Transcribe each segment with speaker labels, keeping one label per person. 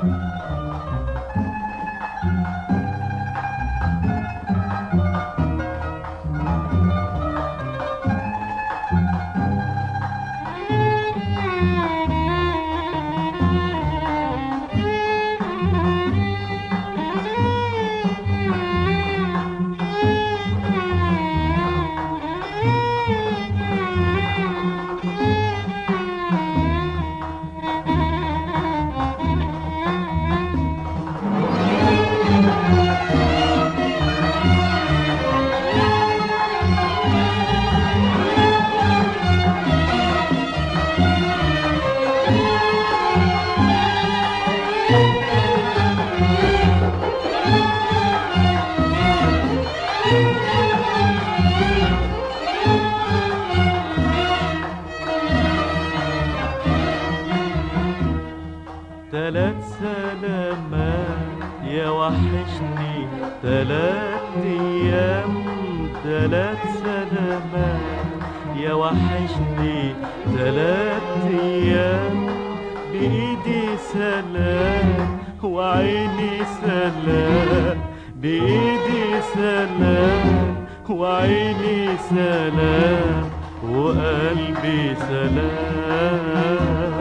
Speaker 1: تلات سلامات يا وحشني، 3 أيام. تلات سلامات يا وحشني، 3 أيام. بإيدي سلام وعيني سلام، بإيدي سلام وعيني سلام وقلبي سلام.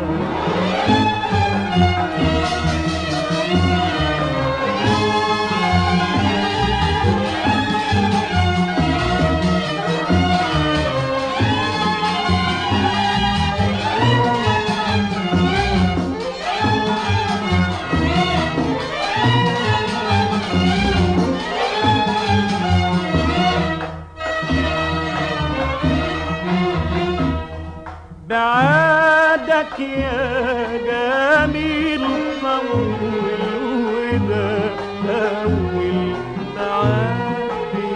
Speaker 1: بعادك يا جميل طول، وده أول بعاد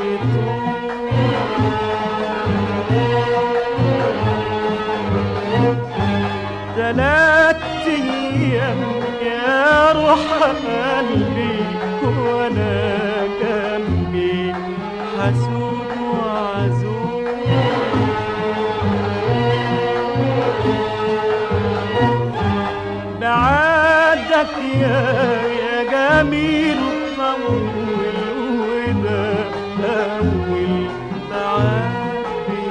Speaker 1: بيطول. 3 أيام يا روح قلبي وأنا جنبي حسود وعزول. بعادك يا جميل طول، وده أول بعاد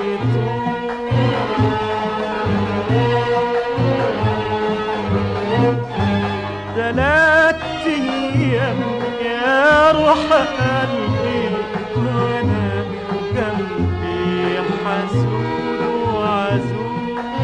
Speaker 1: بيطول. 3 أيام يا روح قلبي وأنا جنبي حسود وعزول.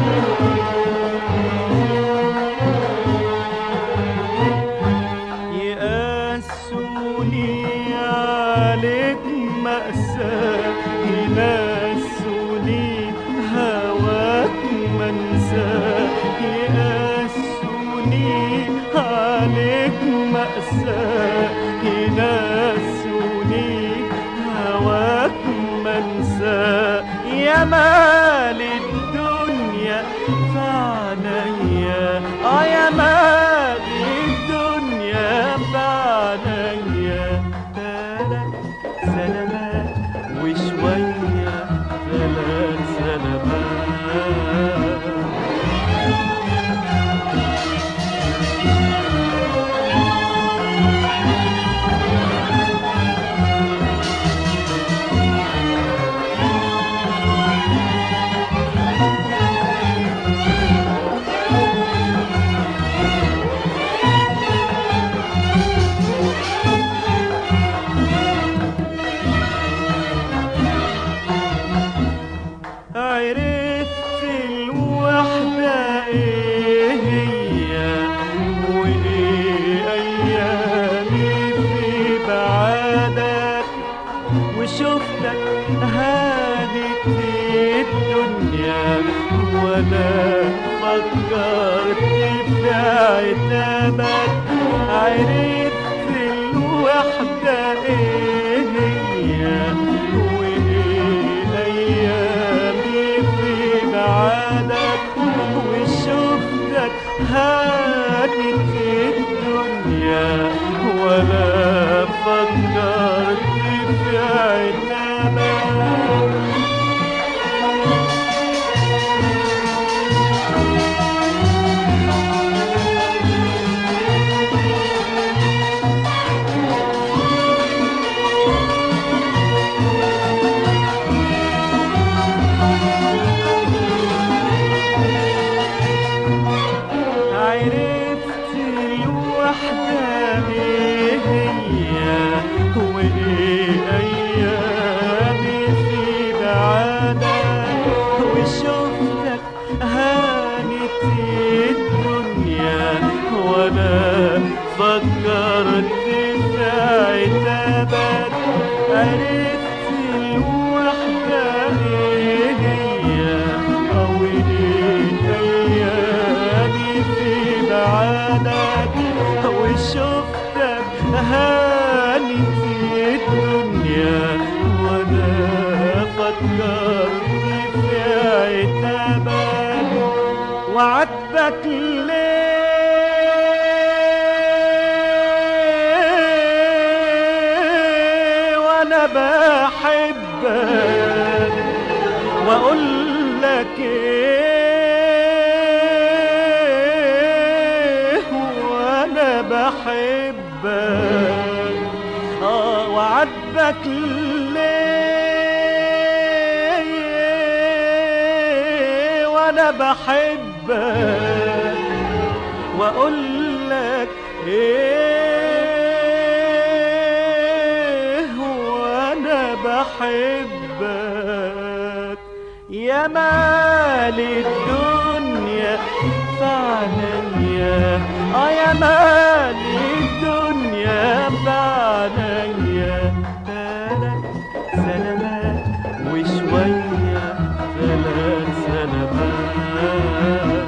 Speaker 1: يقاسوني عليك مأساة، ينسوني هواك منساه. يقاسوني عليك مأساة، ينسوني هواك منساه. يا مال الدنيا فعنيا، يا مال الدنيا فعنيا. 3 سلامات وشوية، 3 سلامات. عرفت الوحدة ايه هي، وايه ايامي في بعادك. وشفتك هانت الدنيا ولا فكرت في عتابك. عرفت الوحدة ايه هي، وايه ايامي في بعادك. وشفتك هانت الدنيا ولا فكرت في عتابك. ليه وانا بحبك واقول لك ايه وانا بحبك وعاتبك ليه وانا بحبك واقول لك ايه وانا بحبك. يا مال الدنيا فعليا يا مال الدنيا فعليا 3 سلامات وشوية 3 سلامات.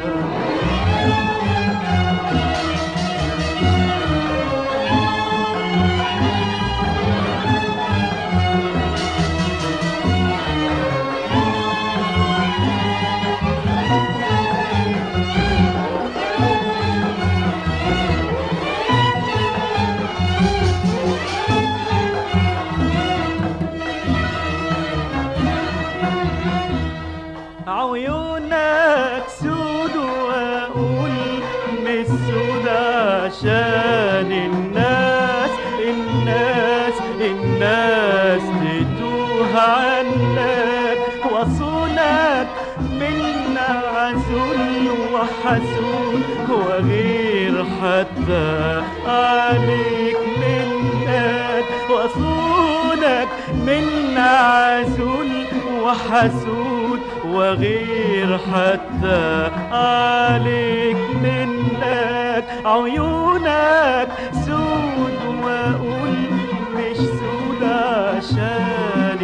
Speaker 1: عيونك سود واقول مش سود عشان الناس تتوه عنك وصونك من عزول وحسود وغير حتى عليك منك وصونك من عزول وحسود وغير حتى عليك منك. عيونك سود واقول مش سود عشان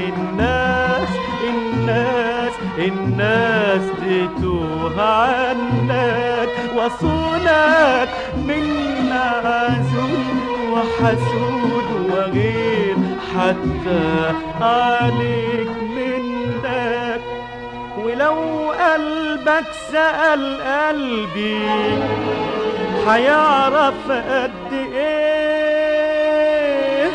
Speaker 1: الناس تتوه عنك وصونك من عزول وحسود وغير حتى عليك منك. ولو قلبك سأل قلبي هيعرف قد ايه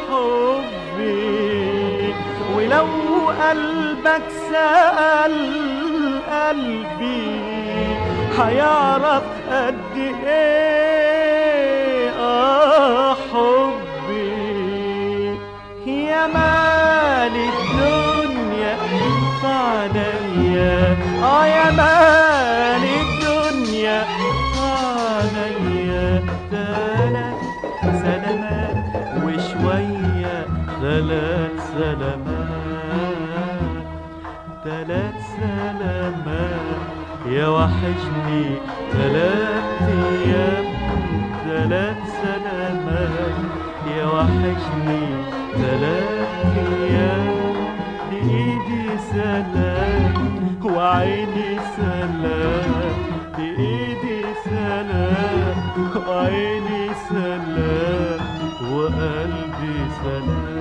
Speaker 1: حبي. ولو قلبك سأل قلبي هيعرف قد ايه حبي. يا مال الدنيا فعليا يا مال الدنيا فعليا 3 سلامات وشوية 3 سلامات 3 سلامات. يا وحشني 3 أيام 3 سلامات. يا وحشني 3 أيام بإيدي سلام وعيني سلام بإيدي سلام وعيني سلام وقلبي سلام.